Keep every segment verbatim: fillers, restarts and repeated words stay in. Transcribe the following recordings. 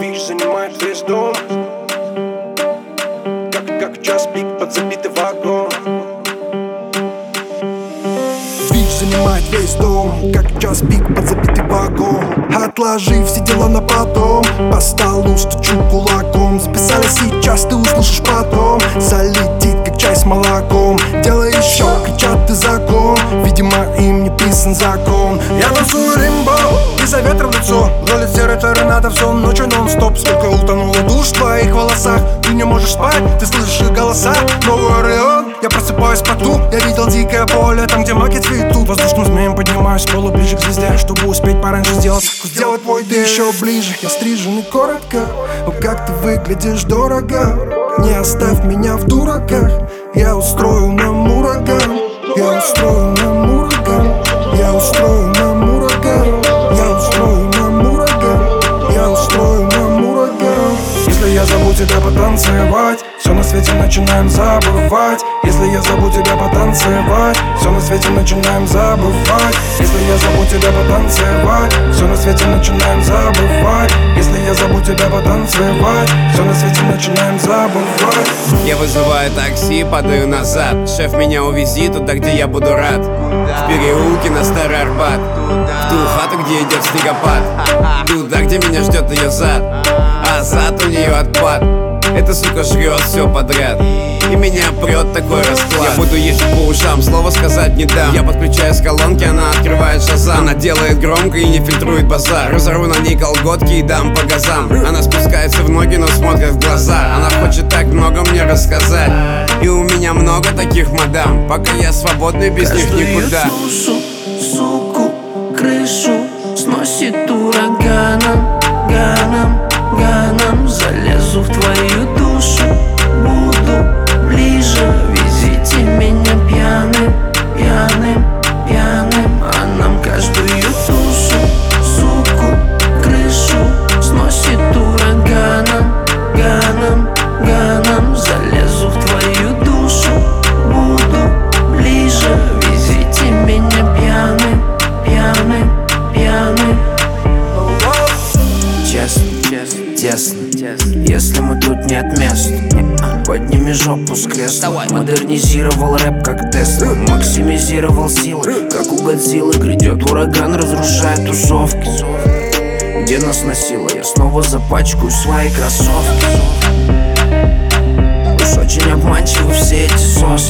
Бич занимает весь дом, как, как час пик под забитый вагон. Бич занимает весь дом, как час пик под забитый вагон. Отложи все дела на потом, по столу стучу кулаком. Записали сейчас, ты услышишь потом. Залетит, как чай с молоком. Делай еще, кричат, ты закон. Видимо, им не писан закон. Я танцую римбо, из-за ветра в лицо. Ролит серый торнадо всю ночь нон-стоп. Сколько утонуло душ в твоих волосах. Ты не можешь спать, ты слышишь их голоса. Новый Орион, я просыпаюсь в поту. Я видел дикое поле, там где маки цветут. Воздушным змеем поднимаюсь с пола ближе к звезде, чтобы успеть пораньше сделать. Сделать твой ты еще ближе. Я стрижен и коротко, о, как ты выглядишь дорого. Не оставь меня в дураках. Я устрою нам ураган. Я устрою нам ураган. Я устрою нам ураган. Я устрою нам ураган. Я устрою нам ураган. Если я зову тебя потанцевать, все на свете начинаем забывать. Если я зову тебя потанцевать, все на свете начинаем забывать. Если я зову тебя потанцевать, все на свете начинаем забывать. Если я зову тебя потанцевать, все на свете начинаем забывать. Я вызываю такси, падаю назад. Шеф, меня увези туда, где я буду рад. В переулке на Старый Арбат, в ту хату, где идет снегопад. Туда, где меня ждет ее зад, а зад у нее отпад. Эта сука жрет все подряд, и меня прет такой расклад. Я буду ездить по ушам, слова сказать не дам. Я подключаю с колонки, она открывает шазам. Она делает громко и не фильтрует базар. Разорву на ней колготки и дам по газам. Она спускается в ноги, но смотрит в глаза. Она хочет так много мне рассказать, и у меня много таких мадам. Пока я свободный, без них никуда. Каждую суку, крышу сносит ураганом, ганом, ганом. Залезу в твою душу, буду ближе. Везите меня пьяным, пьяным, пьяным. А нам каждую душу, суку, крышу сносит ураганом, ганом, ганом. Залезу в твою душу, буду ближе. Везите меня пьяным, пьяным, пьяным. Честно, честно, тесно. Если мы тут не от места, подними жопу с кресла. Модернизировал рэп как Тесла, максимизировал силы, как у Годзиллы. Грядет ураган, разрушает тусовки. Где нас носило, я снова запачкаю свои кроссовки. Уж очень обманчивы все эти сосы.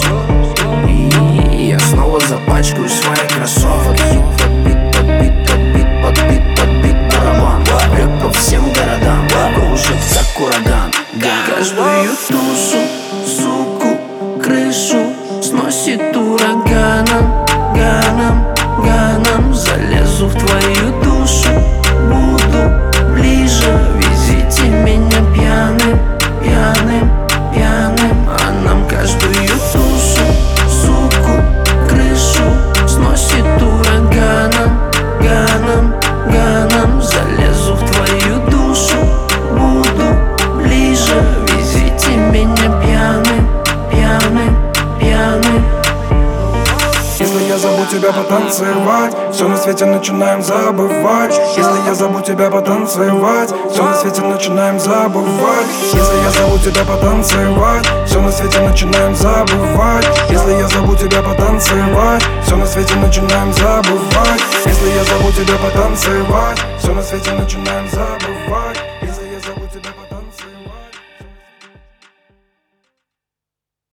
И я снова запачкаю свои кроссовки. Подбит, подбит, подбит, подбит, подбит барабан. Рэп по всем городам, кружит как ураган. Каждую тушу, суку, крышу сносит ураганом, ганом, ганом. Залезу в твою душу, буду ближе. Везите меня пьяным, пьяным, пьяным. А нам каждую тушу, суку, крышу сносит ураганом, ганом, ганом. Залезу в твою душу, буду ближе. Везите меня пьяным, пьяным, пьяным. Если я зову тебя потанцевать, все на свете начинаем забывать. Если я зову тебя потанцевать, все на свете начинаем забывать. Если я зову тебя потанцевать, все на свете начинаем забывать. Если я зову тебя потанцевать, все на свете начинаем забывать. Если я зову тебя потанцевать, все на свете начинаем забывать.